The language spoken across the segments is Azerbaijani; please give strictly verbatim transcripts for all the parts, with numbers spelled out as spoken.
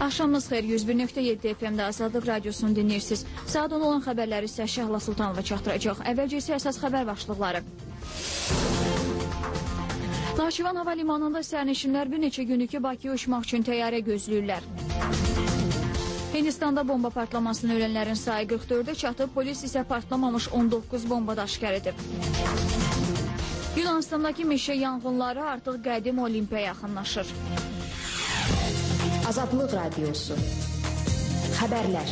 Axşamınız xeyir, yüz bir nöqtə yeddi F M-də Azadlıq Radiosunu dinləyirsiniz. Saat on olan xəbərləri isə Şəhla Sultanova çatdıracaq. Əvvəlcə isə əsas xəbər başlıqları. Naxçıvan Hava Limanında sərnişinlər bir neçə gündür Bakıya uçmaq üçün təyyarə gözləyirlər. Hindistanda bomba partlamasının ölənlərin sayı qırx dördə çatıb, polis isə partlamamış on doqquz bomba da aşkar edib. Yunanistandakı meşə yanğınları artıq qədim Olimpiya yaxınlaşır. Azadlıq Radiosu. Xəbərlər.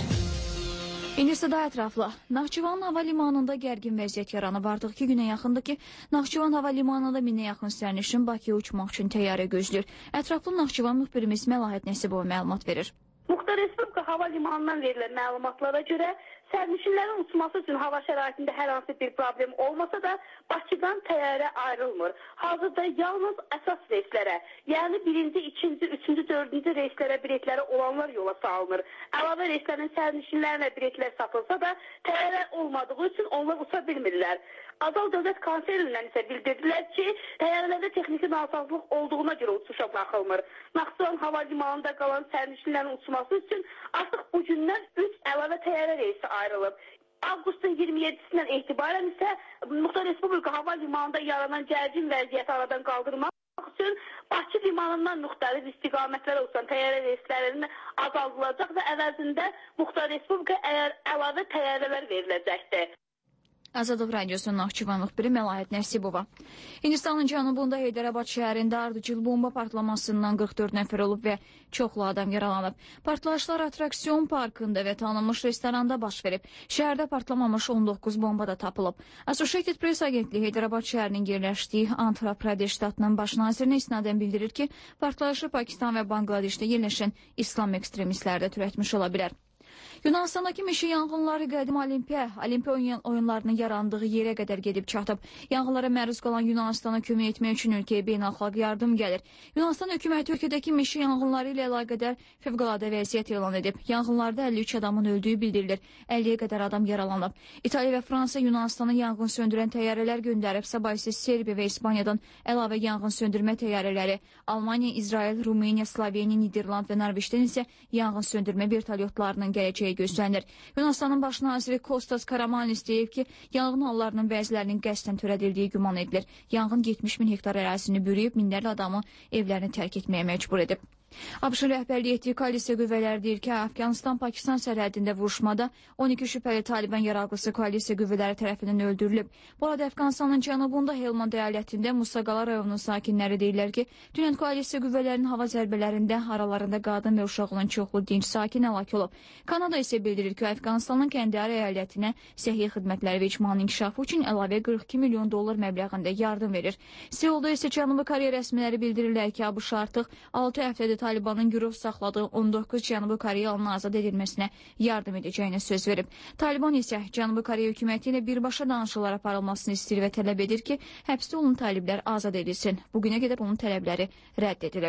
İndi isə daha ətraflı. Naxçıvan Hava Limanında gərgin vəziyyət yaranıb. Artıq iki günə yaxındır ki, Naxçıvan Hava Limanında minə yaxın sərnişin Bakıya uçmaq üçün təyyarə gözləyir. Ətraflı Naxçıvan müxbirimiz Məlahət Nəsibova məlumat verir. Muxtar Respublika Hava Limanından verilən məlumatlara görə sərnişinlərin uçması üçün hava şəraitində hər hansı bir problem olmasa da Bakıdan təyyarə ayrılmır. Hazırda yalnız əsas reyslərə, yəni birinci, ikinci, üçüncü, dördüncü reyslərə biletləri olanlar yola salınır. Əlavə reyslərin sərnişinlərinə biletlər satılsa da təyyarə olmadığı üçün onlar uça bilmirlər. Azal Dövlət Konseylindən isə bildirdilər ki, təyyarələrdə texniki nasazlıq olduğuna görə uçuşa baxılmır. Naxçıvan Hava Limanında qalan sərnişinlərin uçması üçün artıq bu gündən üç əlavə təyyarə reysi ayrılıb. Avqustun iyirmi yeddisindən etibarən isə Muxtar Respublika Hava Limanında yaranan gərgin vəziyyəti aradan qaldırmaq üçün Bakı limanından müxtəlif istiqamətlərə uçan təyyarə reyslərinin azaldılacaq və əvəzində Muxtar Respublika əlavə təyyarələr veriləcəkdir. Azadlıq Radiosunun Naxçıvan müxbiri Məlahət Nəsibova. Hindistanın cənubunda Heydərabad şəhərində ardıcıl bomba partlamasından qırx dörd nəfər olub və çoxlu adam yaralanıb. Partlayışlar atraksiyon parkında və tanınmış restoranda baş verib. Şəhərdə partlamamış on doqquz bomba da tapılıb. Associated Press agentliyi Heydərabad şəhərinin yerləşdiyi Andhra Pradesh ştatının baş nazirinə isnadən bildirir ki, partlayışı Pakistan və Bangladeşdə yerləşən İslam ekstremistləri də törətmiş ola bilər. Yunanistandakı meşə yanğınları qədim Olimpiya, Olimpiya oyunlarının yarandığı yerə qədər gedib çatıb. Yanğınlara məruz qalan Yunanistana kömək etmək üçün ölkəyə beynəlxalq yardım gəlir. Yunanistan hökuməti ölkədəki meşə yanğınları ilə əlaqədar fövqəladə vəziyyət elan edib. Yanğınlarda əlli üç adamın öldüyü bildirilir. əlliyə qədər adam yaralanıb. İtaliya və Fransa Yunanistana yanğın söndürən təyyarələr göndərib. Sabah isə Serbiya və İspaniyadan əlavə yanğın söndürmə təyyarələri. Almaniya, İsrail, Rumıniya, Sloveniya, Niderland və Norveçdən isə yanğın söndürmə vertolyotlarının gələcəyi gözlənilir. Yunanistanın baş naziri Kostas Karamanlis deyib ki, yanğın hallarının bəzilərinin qəsdən törədildiyi güman edilir. Yanğın yetmiş min hektar ərazisini bürüyüb, minlərlə adamı evlərini tərk etməyə məcbur edib. ABŞ rəhbərliyi etdiyi koalisiya qüvvələri deyir ki, Afqanistan-Pakistan sərhədində vuruşmada on iki şübhəli Taliban yaraqlısı koalisiya qüvvələri tərəfindən öldürülüb. Bu arada Afqanistanın cənubunda Helmand əyalətində Musaqala rayonunun sakinləri deyirlər ki, dünən koalisiya qüvvələrinin hava zərbələrində aralarında qadın və uşaq olan çoxlu dinc sakin həlak olub. Kanada isə bildirir ki, Afqanistanın Kəndəri əyalətinə səhiyyə xidmətləri və icmanın inkişafı üçün əlavə qırx iki milyon dollar məbləğində yardım verir. Seulda isə Cənubi Koreya rəsmiləri bildirirlər ki, ABŞ artıq altı həftədə Talibanın girov saxladığı on doqquz Cənubi Koreyalının azad edilməsinə yardım edəcəyinə söz verib. Taliban isə Cənubi Koreya hökuməti ilə birbaşa danışıqlar aparılmasını istəyir və tələb edir ki, həbsdə olan taliblər azad edilsin. Bugünə qədər onun tələbləri rədd edilib.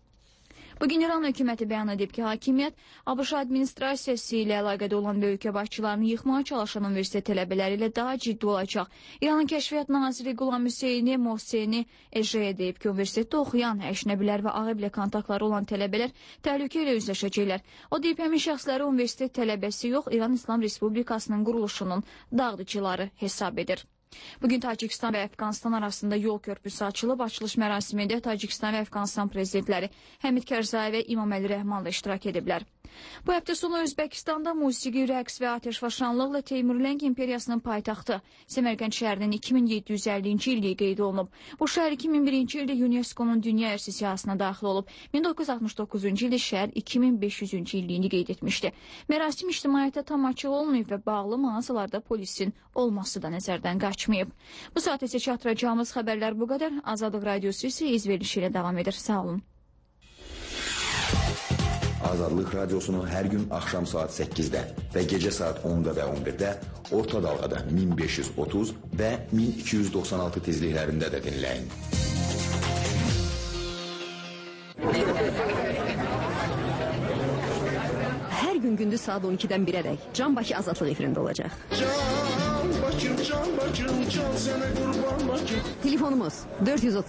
Bugün İran hökuməti bəyan edib ki, hakimiyyət ABŞ administrasiyası ilə əlaqədə olan və ölkə başçılarını yıxmağa çalışan universitet tələbələri ilə daha ciddi olacaq. İranın kəşfiyyat naziri Qulam Hüseyni Mohseni Ejəyə deyib ki, universitetdə oxuyan, əşnəbilər və ağ evlə kontaktları olan tələbələr təhlükə ilə üzləşəcəklər. O deyib, həmin şəxsləri universitet tələbəsi yox, İran İslam Respublikasının quruluşunun dağıdıcıları hesab edir. Bugün Tacikistan və Əfqanistan arasında yol körpüsü açılıb. Açılış mərasimində Tacikistan və Əfqanistan prezidentləri Həmid Karzai və İmam Əli Rəhmanla iştirak ediblər. Bu həftə sonu Özbəkistanda musiqi, rəqs və atəşfəşanlıqla Teymurləng imperiyasının paytaxtı Səmərqənd şəhərinin iki min yeddi yüz əllinci illiyi qeyd olunub. Bu şəhər iki min birinci ildə UNESCO-nun Dünya İrsi siyahısına daxil olub. min doqquz yüz altmış doqquzuncu ildə şəhər iki min beş yüzüncü illiyini qeyd etmişdi. Mərasim ictimaiyyətə tam açıq olmayıb və bağlı mağazalarda polisin olması da nəzərdən qaçmayıb. Bu saat isə çatdıracağımız xəbərlər bu qədər. Azadlıq Radiosu isə izverilişi ilə davam edir. Sağ olun. Azadlıq Radiosunu hər gün axşam saat səkkizdə və gecə saat onda və on birdə orta dalğada min beş yüz otuz və min iki yüz doxsan altı tezliklərində də dinləyin. Hər gün gündüz saat on ikidən birədək Can Bakı Azadlıq efirində olacaq. Can Bakım, Can Bakım, Can sənə qurban Bakım. Telefonumuz dörd yüz otuz